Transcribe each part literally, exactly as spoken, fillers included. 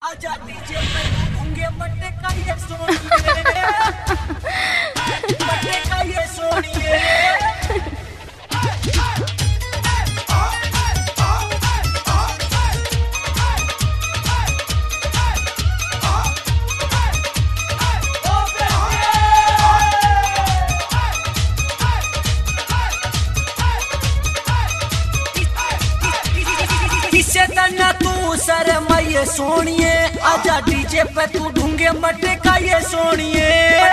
आजा डीजे पे होंगे मट्टे का ये सोनिए मट्टे का ये सोनिए तना तू सर मैं सोनिए आजा डीजे पे तू ढूंगे मट्टे का ये सोनिए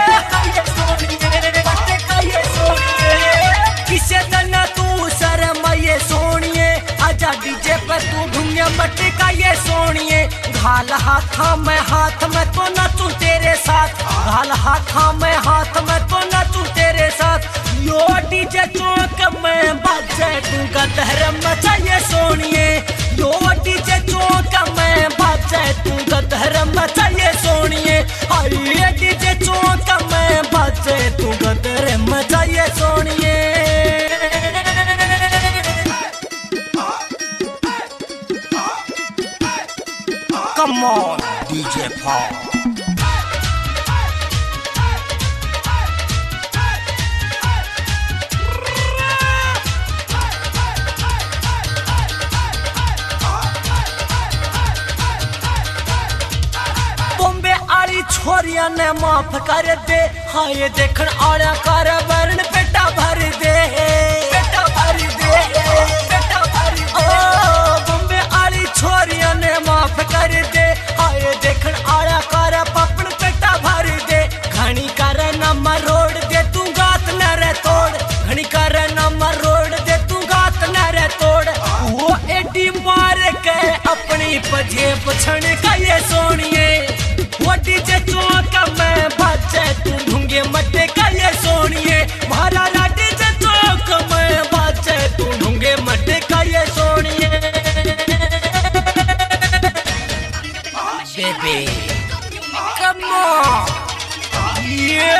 मट्टे का ये सोनिए किसे तना तू सर मैं सोनिए आजा डीजे पे तू ढूंगे मट्टे का ये सोनिए घाल हाथा में हाथ में तो नाचू तेरे साथ घाल हाथा में हाथ में तो नाचू तेरे साथ यो डीजे चौक में बाजे तू का धर्म मचाइए सोनिए यो डीजे चौक में बाजे तू का धर्म मचाइए सोनिए हाय डीजे चौक में बाजे तू का धर्म मचाइए सोनिए Come on, D J Paul. छोरिया ने माफ कर दे हाँ ये देखन आया कर वरण बेटा भर दे बेटा भर दे बेटा भर दे ओ बम्बे आली छोरिया ने माफ कर दे हाँ ये देखन आया कर पपन बेटा भर दे घनी कर नम रोड दे तू गात न रे तोड़ घनी कर नम रोड दे तू गात न रे तोड़ वो एडी मार के अपनी पजे पछण का ये सोनिए डीजे चौक में बाजे तू ढूंगे मट्टे का ये सोनिए महाराजा डीजे चौक में बाजे तू ढूंगे मट्टे का ये सोनिए बेबी कम ऑन ये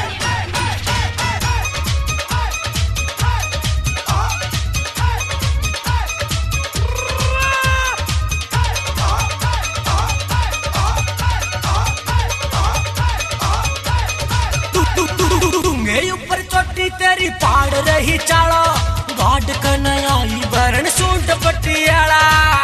ऊपर चोटी तेरी पाड़ रही चाला गाड कन्हैयाई बरन सूट पटियाला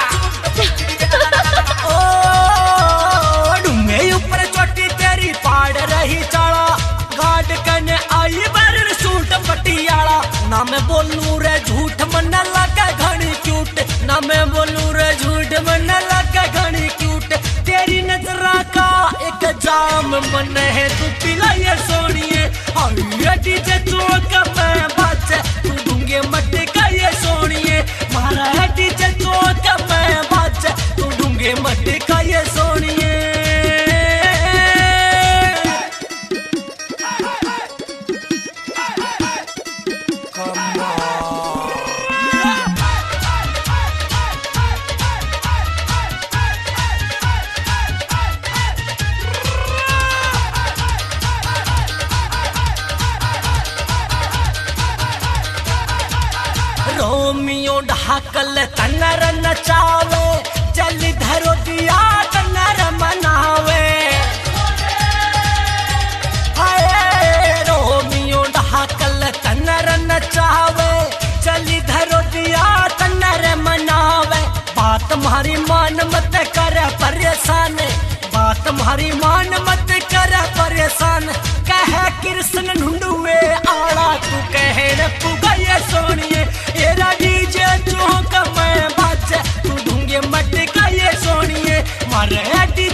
ओ डूंगे ऊपर चोटी तेरी पाड़ रही चाला गाड कन्हैयाई बरन सूट पटियाला ना मैं बोलूं रे झूठ मन लगे घनी क्यूट ना मैं बोलूं रे झूठ मन लगे घनी क्यूट तेरी नजरा का एक जाम मन है तू पिला ये सोनिए डीजे चौक में बाजे तू ढूंगे मट्टे का ये सोनिए मारा डीजे चौक में बाजे तू ढूंगे मट्टे का ये सोनिए रोमियो ढाकल तनर नचावे चल धरो दिया तनर मनावे हाय रोमियो ढाकल तनर नचावे चल धरो दिया तनर मनावे बात मारी मान मत कर परेशान बात मारी मान मत कर परेशान कह कृष्ण ढूंढुए आड़ा तू कहे रे पुगा ये सोनिए एरा डीजे चौक में बाजे तू ढूंगे मट्टे का ये सोनिए मारे